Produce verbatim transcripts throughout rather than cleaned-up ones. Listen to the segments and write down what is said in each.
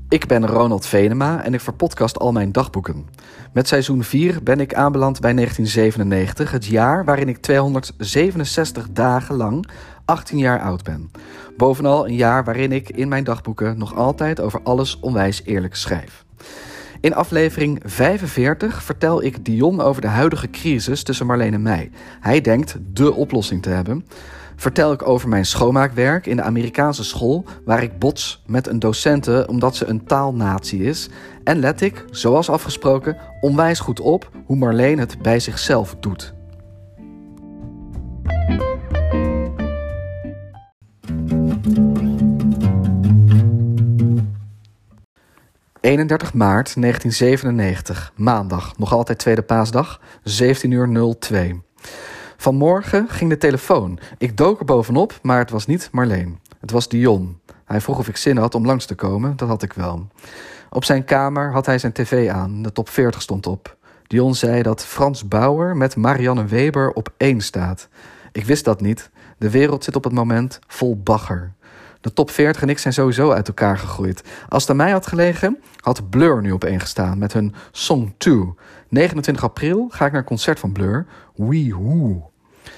Ik ben Ronald Venema en ik verpodcast al mijn dagboeken. Met seizoen vier ben ik aanbeland bij negentien zevenennegentig, het jaar waarin ik tweehonderdzevenenzestig dagen lang achttien jaar oud ben. Bovenal een jaar waarin ik in mijn dagboeken nog altijd over alles onwijs eerlijk schrijf. In aflevering vijfenveertig vertel ik Dion over de huidige crisis tussen Marleen en mij. Hij denkt dé oplossing te hebben. Vertel ik over mijn schoonmaakwerk in de Amerikaanse school, waar ik bots met een docente omdat ze een taalnatie is. En let ik, zoals afgesproken, onwijs goed op hoe Marleen het bij zichzelf doet. eenendertig maart negentien zevenennegentig, maandag, nog altijd tweede paasdag, zeventien uur nul twee. Vanmorgen ging de telefoon. Ik dook er bovenop, maar het was niet Marleen. Het was Dion. Hij vroeg of ik zin had om langs te komen, dat had ik wel. Op zijn kamer had hij zijn tv aan, de top veertig stond op. Dion zei dat Frans Bauer met Marianne Weber op één staat. Ik wist dat niet. De wereld zit op het moment vol bagger. De top veertig en ik zijn sowieso uit elkaar gegroeid. Als het aan mij had gelegen, had Blur nu op één gestaan met hun Song twee. negenentwintig april ga ik naar een concert van Blur. Wee Woo.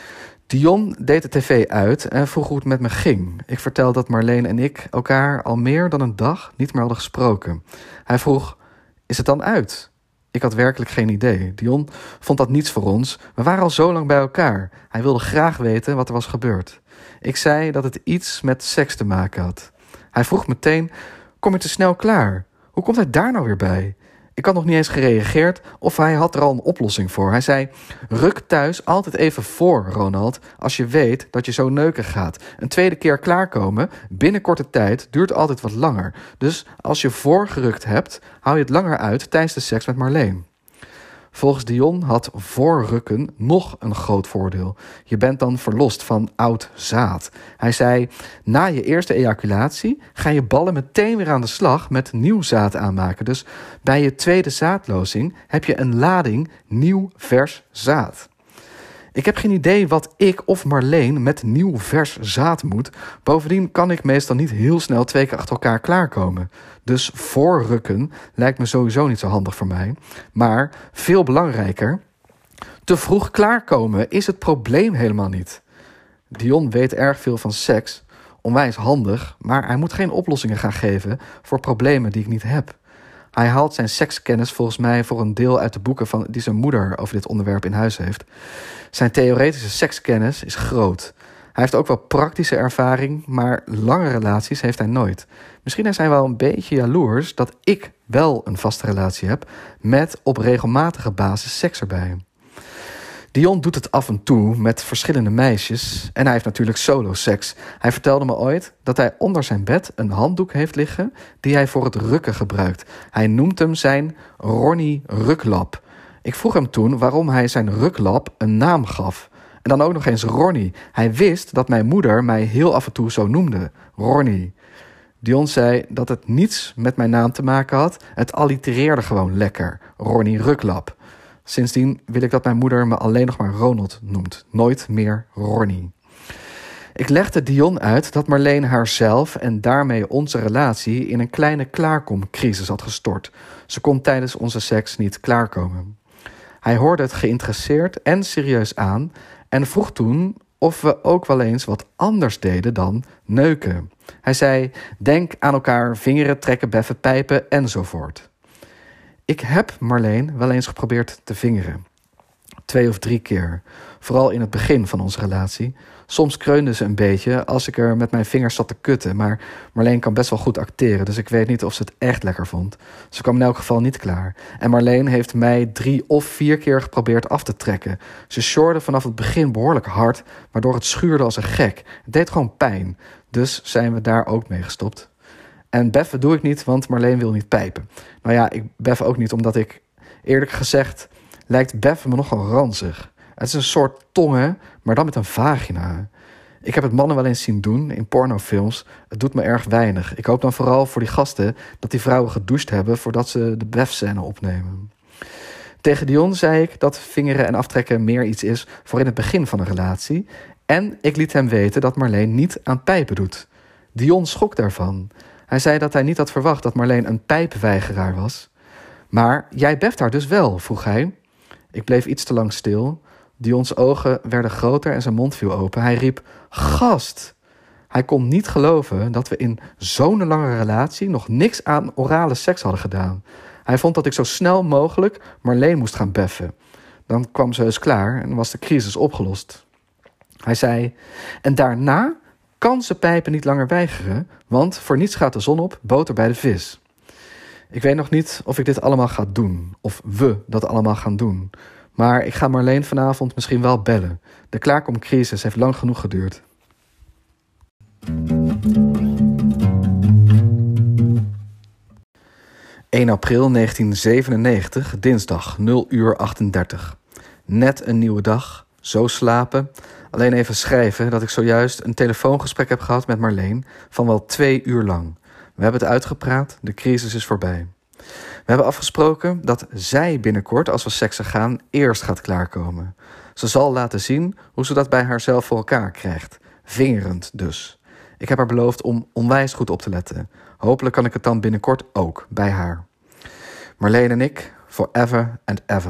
Dion deed de tv uit en vroeg hoe het met me ging. Ik vertelde dat Marleen en ik elkaar al meer dan een dag niet meer hadden gesproken. Hij vroeg, is het dan uit? Ik had werkelijk geen idee. Dion vond dat niets voor ons. We waren al zo lang bij elkaar. Hij wilde graag weten wat er was gebeurd. Ik zei dat het iets met seks te maken had. Hij vroeg meteen, kom je te snel klaar? Hoe komt hij daar nou weer bij? Ik had nog niet eens gereageerd of hij had er al een oplossing voor. Hij zei, ruk thuis altijd even voor, Ronald, als je weet dat je zo neuken gaat. Een tweede keer klaarkomen, binnen korte tijd, duurt altijd wat langer. Dus als je voorgerukt hebt, hou je het langer uit tijdens de seks met Marleen. Volgens Dion had voorrukken nog een groot voordeel. Je bent dan verlost van oud zaad. Hij zei, na je eerste ejaculatie ga je ballen meteen weer aan de slag met nieuw zaad aanmaken. Dus bij je tweede zaadlozing heb je een lading nieuw vers zaad. Ik heb geen idee wat ik of Marleen met nieuw vers zaad moet. Bovendien kan ik meestal niet heel snel twee keer achter elkaar klaarkomen. Dus voorrukken lijkt me sowieso niet zo handig voor mij. Maar veel belangrijker, te vroeg klaarkomen is het probleem helemaal niet. Dion weet erg veel van seks, onwijs handig, maar hij moet geen oplossingen gaan geven voor problemen die ik niet heb. Hij haalt zijn sekskennis volgens mij voor een deel uit de boeken van die zijn moeder over dit onderwerp in huis heeft. Zijn theoretische sekskennis is groot. Hij heeft ook wel praktische ervaring, maar lange relaties heeft hij nooit. Misschien is hij wel een beetje jaloers dat ik wel een vaste relatie heb met op regelmatige basis seks erbij. Dion doet het af en toe met verschillende meisjes en hij heeft natuurlijk solo-seks. Hij vertelde me ooit dat hij onder zijn bed een handdoek heeft liggen die hij voor het rukken gebruikt. Hij noemt hem zijn Ronnie Ruklap. Ik vroeg hem toen waarom hij zijn ruklap een naam gaf. En dan ook nog eens Ronnie. Hij wist dat mijn moeder mij heel af en toe zo noemde. Ronnie. Dion zei dat het niets met mijn naam te maken had. Het allitereerde gewoon lekker. Ronnie Ruklap. Sindsdien wil ik dat mijn moeder me alleen nog maar Ronald noemt. Nooit meer Ronnie. Ik legde Dion uit dat Marleen haarzelf en daarmee onze relatie in een kleine klaarkomcrisis had gestort. Ze kon tijdens onze seks niet klaarkomen. Hij hoorde het geïnteresseerd en serieus aan en vroeg toen of we ook wel eens wat anders deden dan neuken. Hij zei, denk aan elkaar, vingeren, trekken, beffen, pijpen enzovoort. Ik heb Marleen wel eens geprobeerd te vingeren. Twee of drie keer. Vooral in het begin van onze relatie. Soms kreunde ze een beetje als ik er met mijn vingers zat te kutten. Maar Marleen kan best wel goed acteren, dus ik weet niet of ze het echt lekker vond. Ze kwam in elk geval niet klaar. En Marleen heeft mij drie of vier keer geprobeerd af te trekken. Ze sjorde vanaf het begin behoorlijk hard, waardoor het schuurde als een gek. Het deed gewoon pijn. Dus zijn we daar ook mee gestopt. En beffen doe ik niet, want Marleen wil niet pijpen. Nou ja, ik beff ook niet, omdat ik, eerlijk gezegd, lijkt beffen me nogal ranzig. Het is een soort tongen, maar dan met een vagina. Ik heb het mannen wel eens zien doen in pornofilms. Het doet me erg weinig. Ik hoop dan vooral voor die gasten dat die vrouwen gedoucht hebben voordat ze de befscène opnemen. Tegen Dion zei ik dat vingeren en aftrekken meer iets is voor in het begin van een relatie. En ik liet hem weten dat Marleen niet aan pijpen doet. Dion schrok daarvan. Hij zei dat hij niet had verwacht dat Marleen een pijpweigeraar was. Maar jij beft haar dus wel, vroeg hij. Ik bleef iets te lang stil. Dion's ogen werden groter en zijn mond viel open. Hij riep, gast! Hij kon niet geloven dat we in zo'n lange relatie nog niks aan orale seks hadden gedaan. Hij vond dat ik zo snel mogelijk Marleen moest gaan beffen. Dan kwam ze heus klaar en was de crisis opgelost. Hij zei, en daarna kan ze pijpen niet langer weigeren, want voor niets gaat de zon op, boter bij de vis. Ik weet nog niet of ik dit allemaal ga doen, of we dat allemaal gaan doen. Maar ik ga Marleen vanavond misschien wel bellen. De klaarkomcrisis heeft lang genoeg geduurd. één april negentien zevenennegentig, dinsdag, nul uur achtendertig. Net een nieuwe dag, zo slapen. Alleen even schrijven dat ik zojuist een telefoongesprek heb gehad met Marleen van wel twee uur lang. We hebben het uitgepraat, de crisis is voorbij. We hebben afgesproken dat zij binnenkort, als we seksen gaan, eerst gaat klaarkomen. Ze zal laten zien hoe ze dat bij haarzelf voor elkaar krijgt. Vingerend dus. Ik heb haar beloofd om onwijs goed op te letten. Hopelijk kan ik het dan binnenkort ook, bij haar. Marleen en ik, forever and ever.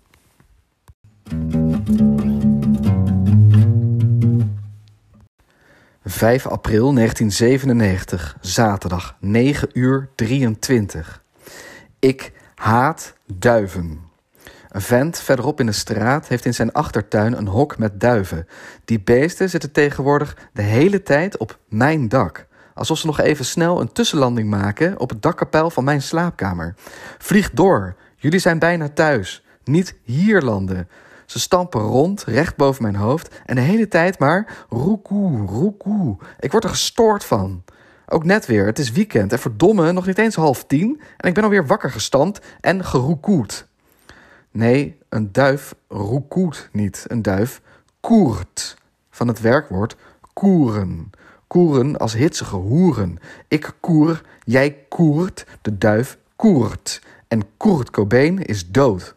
vijf april negentien zevenennegentig, zaterdag, negen uur drieëntwintig. Ik haat duiven. Een vent verderop in de straat heeft in zijn achtertuin een hok met duiven. Die beesten zitten tegenwoordig de hele tijd op mijn dak. Alsof ze nog even snel een tussenlanding maken op het dakkapel van mijn slaapkamer. Vlieg door, jullie zijn bijna thuis. Niet hier landen. Ze stampen rond, recht boven mijn hoofd. En de hele tijd maar roekoe, roekoe. Ik word er gestoord van. Ook net weer, het is weekend en verdomme, nog niet eens half tien. En ik ben alweer wakker gestampt en geroekoed. Nee, een duif roekoet niet. Een duif koert. Van het werkwoord koeren. Koeren als hitsige hoeren. Ik koer, jij koert, de duif koert. En Kurt Cobain is dood.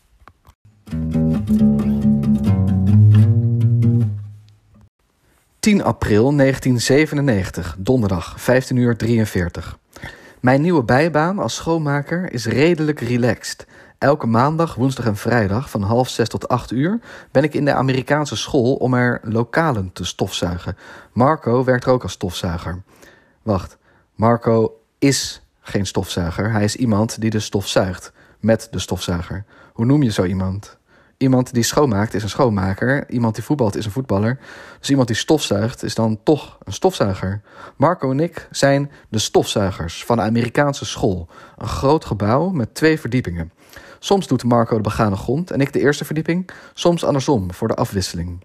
tien april negentien zevenennegentig, donderdag, vijftien uur drieënveertig. Mijn nieuwe bijbaan als schoonmaker is redelijk relaxed. Elke maandag, woensdag en vrijdag van half zes tot acht uur ben ik in de Amerikaanse school om er lokalen te stofzuigen. Marco werkt er ook als stofzuiger. Wacht, Marco is geen stofzuiger. Hij is iemand die de stof zuigt met de stofzuiger. Hoe noem je zo iemand? Iemand die schoonmaakt is een schoonmaker. Iemand die voetbalt is een voetballer. Dus iemand die stofzuigt is dan toch een stofzuiger. Marco en ik zijn de stofzuigers van de Amerikaanse school. Een groot gebouw met twee verdiepingen. Soms doet Marco de begane grond en ik de eerste verdieping. Soms andersom, voor de afwisseling.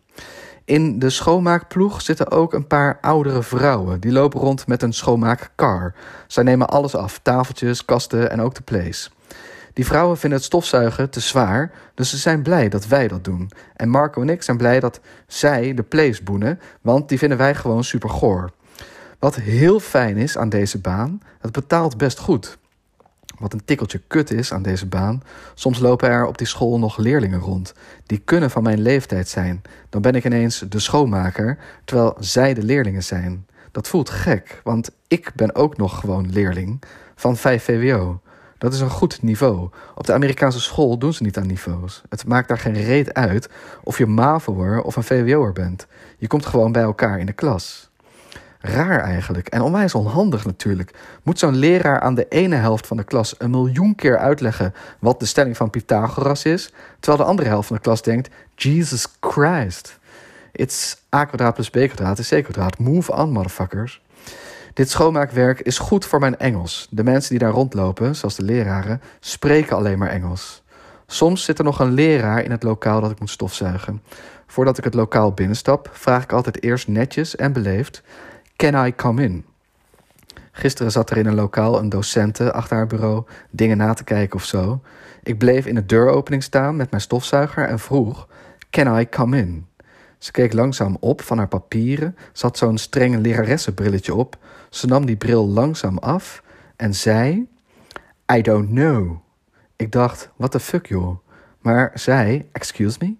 In de schoonmaakploeg zitten ook een paar oudere vrouwen. Die lopen rond met een schoonmaakkar. Zij nemen alles af, tafeltjes, kasten en ook de plays. Die vrouwen vinden het stofzuigen te zwaar, dus ze zijn blij dat wij dat doen. En Marco en ik zijn blij dat zij de plays boenen, want die vinden wij gewoon super goor. Wat heel fijn is aan deze baan, het betaalt best goed. Wat een tikkeltje kut is aan deze baan, soms lopen er op die school nog leerlingen rond. Die kunnen van mijn leeftijd zijn. Dan ben ik ineens de schoonmaker, terwijl zij de leerlingen zijn. Dat voelt gek, want ik ben ook nog gewoon leerling van vijf V W O. Dat is een goed niveau. Op de Amerikaanse school doen ze niet aan niveaus. Het maakt daar geen reet uit of je MAVO'er of een V W O'er bent. Je komt gewoon bij elkaar in de klas. Raar eigenlijk en onwijs onhandig natuurlijk. Moet zo'n leraar aan de ene helft van de klas een miljoen keer uitleggen wat de stelling van Pythagoras is, terwijl de andere helft van de klas denkt, Jesus Christ. It's a kwadraat plus b kwadraat is c kwadraat. Move on, motherfuckers. Dit schoonmaakwerk is goed voor mijn Engels. De mensen die daar rondlopen, zoals de leraren, spreken alleen maar Engels. Soms zit er nog een leraar in het lokaal dat ik moet stofzuigen. Voordat ik het lokaal binnenstap, vraag ik altijd eerst netjes en beleefd, can I come in? Gisteren zat er in een lokaal een docente achter haar bureau dingen na te kijken of zo. Ik bleef in de deuropening staan met mijn stofzuiger en vroeg, can I come in? Ze keek langzaam op van haar papieren, ze had zo'n streng leraressenbrilletje op. Ze nam die bril langzaam af en zei, I don't know. Ik dacht, what the fuck joh? Maar zij, excuse me,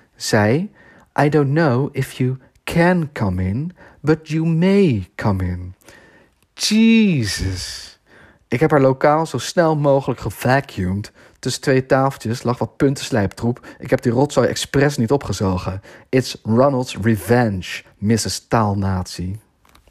zei, I don't know if you can come in, but you may come in. Jesus. Ik heb haar lokaal zo snel mogelijk gevacuumd. Tussen twee tafeltjes lag wat puntenslijptroep. Ik heb die rotzooi expres niet opgezogen. It's Ronald's revenge, missus Taalnazi.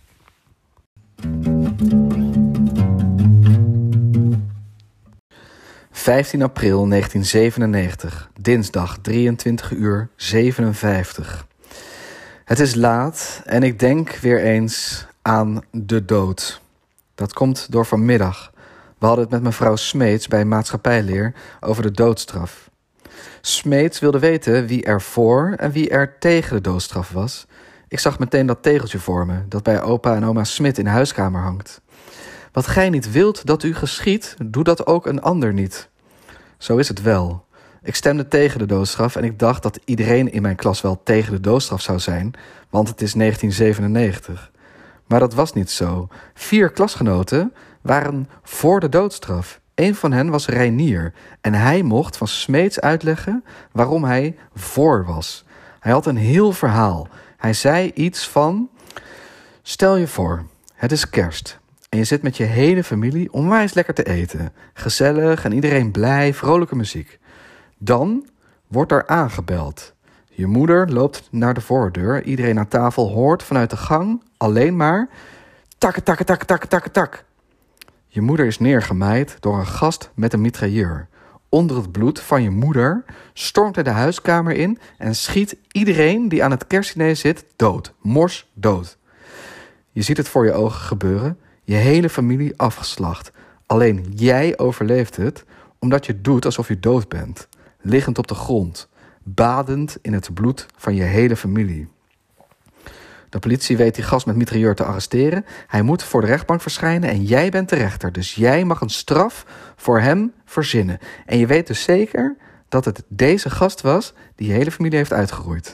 vijftien april negentien zevenennegentig, dinsdag drieëntwintig uur zevenenvijftig. Het is laat en ik denk weer eens aan de dood. Dat komt door vanmiddag. We hadden het met mevrouw Smeets bij maatschappijleer over de doodstraf. Smeets wilde weten wie er voor en wie er tegen de doodstraf was. Ik zag meteen dat tegeltje voor me, dat bij opa en oma Smit in de huiskamer hangt. Wat gij niet wilt dat u geschiedt, doe dat ook een ander niet. Zo is het wel. Ik stemde tegen de doodstraf en ik dacht dat iedereen in mijn klas wel tegen de doodstraf zou zijn, want het is negentien zevenennegentig. Maar dat was niet zo. Vier klasgenoten waren voor de doodstraf. Eén van hen was Reinier en hij mocht van Smeets uitleggen waarom hij voor was. Hij had een heel verhaal. Hij zei iets van: stel je voor, het is kerst en je zit met je hele familie onwijs lekker te eten. Gezellig en iedereen blij, vrolijke muziek. Dan wordt er aangebeld. Je moeder loopt naar de voordeur. Iedereen aan tafel hoort vanuit de gang alleen maar takke, takke, takke, takke, takke, tak. Je moeder is neergemaaid door een gast met een mitrailleur. Onder het bloed van je moeder stormt hij de huiskamer in en schiet iedereen die aan het kerstdiner zit dood. Mors dood. Je ziet het voor je ogen gebeuren. Je hele familie afgeslacht. Alleen jij overleeft het omdat je doet alsof je dood bent. Liggend op de grond. Badend in het bloed van je hele familie. De politie weet die gast met mitrailleur te arresteren. Hij moet voor de rechtbank verschijnen en jij bent de rechter. Dus jij mag een straf voor hem verzinnen. En je weet dus zeker dat het deze gast was die je hele familie heeft uitgeroeid.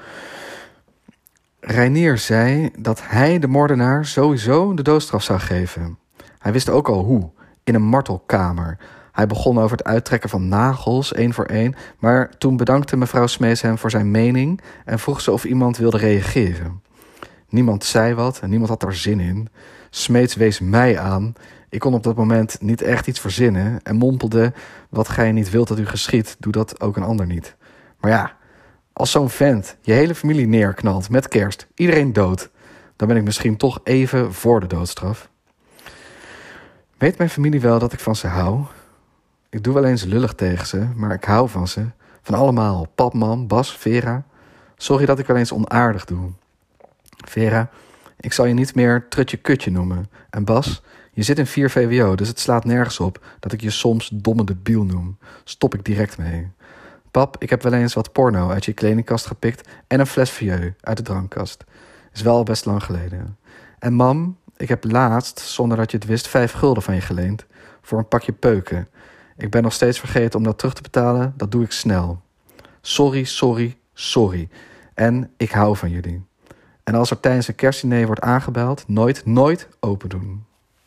Reinier zei dat hij de moordenaar sowieso de doodstraf zou geven. Hij wist ook al hoe. In een martelkamer. Hij begon over het uittrekken van nagels, één voor één. Maar toen bedankte mevrouw Smeets hem voor zijn mening en vroeg ze of iemand wilde reageren. Niemand zei wat en niemand had er zin in. Smeets wees mij aan. Ik kon op dat moment niet echt iets verzinnen en mompelde: wat gij niet wilt dat u geschiedt, doe dat ook een ander niet. Maar ja, als zo'n vent je hele familie neerknalt met kerst, iedereen dood, dan ben ik misschien toch even voor de doodstraf. Weet mijn familie wel dat ik van ze hou? Ik doe wel eens lullig tegen ze, maar ik hou van ze. Van allemaal. Pap, mam, Bas, Vera. Sorry dat ik wel eens onaardig doe. Vera, ik zal je niet meer trutje kutje noemen. En Bas, je zit in vier V W O, dus het slaat nergens op dat ik je soms domme debiel noem. Stop ik direct mee. Pap, ik heb wel eens wat porno uit je kledingkast gepikt en een fles vieux uit de drankkast. Is wel al best lang geleden. En mam, ik heb laatst, zonder dat je het wist, vijf gulden van je geleend. Voor een pakje peuken. Ik ben nog steeds vergeten om dat terug te betalen. Dat doe ik snel. Sorry, sorry, sorry. En ik hou van jullie. En als er tijdens een kerstdiner wordt aangebeld, nooit, nooit open doen.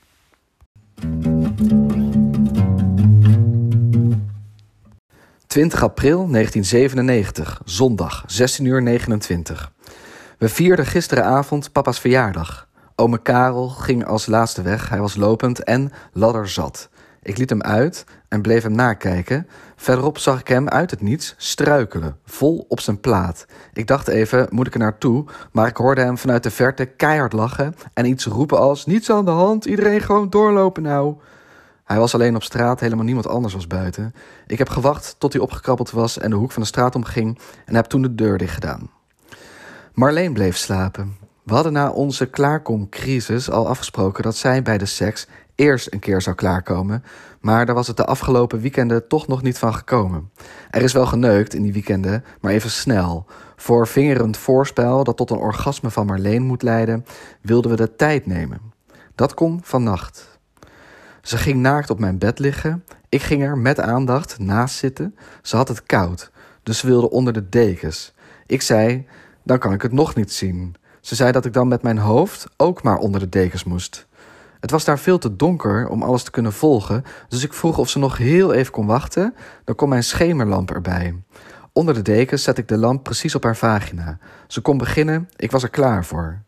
twintig april negentien zevenennegentig, zondag, zestien uur negenentwintig. We vierden gisteravond papa's verjaardag. Ome Karel ging als laatste weg, hij was lopend en ladderzat. Ik liet hem uit en bleef hem nakijken. Verderop zag ik hem uit het niets struikelen, vol op zijn plaat. Ik dacht even, moet ik er naartoe? Maar ik hoorde hem vanuit de verte keihard lachen en iets roepen als: niets aan de hand, iedereen gewoon doorlopen nou. Hij was alleen op straat, helemaal niemand anders was buiten. Ik heb gewacht tot hij opgekrabbeld was en de hoek van de straat omging en heb toen de deur dicht gedaan. Marleen bleef slapen. We hadden na onze klaarkomcrisis al afgesproken dat zij bij de seks eerst een keer zou klaarkomen, maar daar was het de afgelopen weekenden toch nog niet van gekomen. Er is wel geneukt in die weekenden, maar even snel. Voor vingerend voorspel dat tot een orgasme van Marleen moet leiden, wilden we de tijd nemen. Dat kon vannacht. Ze ging naakt op mijn bed liggen. Ik ging er met aandacht naast zitten. Ze had het koud, dus ze wilde onder de dekens. Ik zei, dan kan ik het nog niet zien. Ze zei dat ik dan met mijn hoofd ook maar onder de dekens moest. Het was daar veel te donker om alles te kunnen volgen, dus ik vroeg of ze nog heel even kon wachten. Dan kon mijn schemerlamp erbij. Onder de dekens zette ik de lamp precies op haar vagina. Ze kon beginnen, ik was er klaar voor.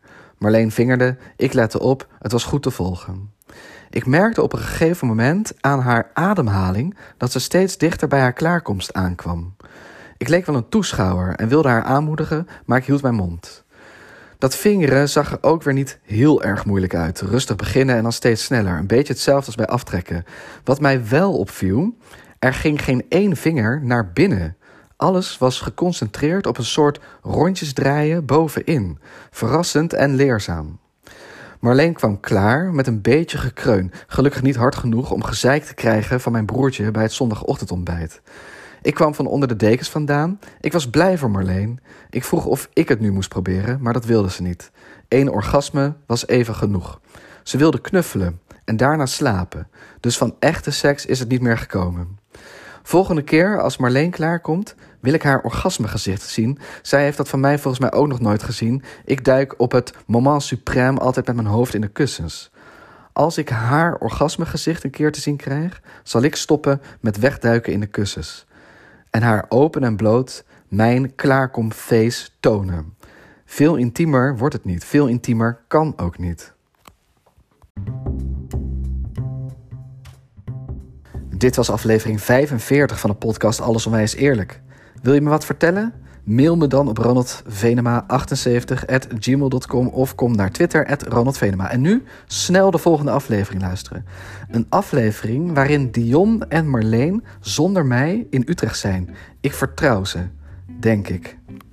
Marleen vingerde, ik lette op, het was goed te volgen. Ik merkte op een gegeven moment aan haar ademhaling dat ze steeds dichter bij haar klaarkomst aankwam. Ik leek wel een toeschouwer en wilde haar aanmoedigen, maar ik hield mijn mond. Dat vingeren zag er ook weer niet heel erg moeilijk uit. Rustig beginnen en dan steeds sneller. Een beetje hetzelfde als bij aftrekken. Wat mij wel opviel, er ging geen één vinger naar binnen. Alles was geconcentreerd op een soort rondjes draaien bovenin. Verrassend en leerzaam. Marleen kwam klaar met een beetje gekreun. Gelukkig niet hard genoeg om gezeik te krijgen van mijn broertje bij het zondagochtendontbijt. Ik kwam van onder de dekens vandaan. Ik was blij voor Marleen. Ik vroeg of ik het nu moest proberen, maar dat wilde ze niet. Eén orgasme was even genoeg. Ze wilde knuffelen en daarna slapen. Dus van echte seks is het niet meer gekomen. Volgende keer als Marleen klaarkomt, wil ik haar orgasmegezicht zien. Zij heeft dat van mij volgens mij ook nog nooit gezien. Ik duik op het moment suprême altijd met mijn hoofd in de kussens. Als ik haar orgasmegezicht een keer te zien krijg, zal ik stoppen met wegduiken in de kussens. En haar open en bloot mijn klaarkomface tonen. Veel intiemer wordt het niet. Veel intiemer kan ook niet. Dit was aflevering vijfenveertig van de podcast Alles Onwijs Eerlijk. Wil je me wat vertellen? Mail me dan op ronaldvenema achtenzeventig at gmail dot com of kom naar Twitter at ronaldvenema. En nu snel de volgende aflevering luisteren. Een aflevering waarin Dion en Marleen zonder mij in Utrecht zijn. Ik vertrouw ze, denk ik.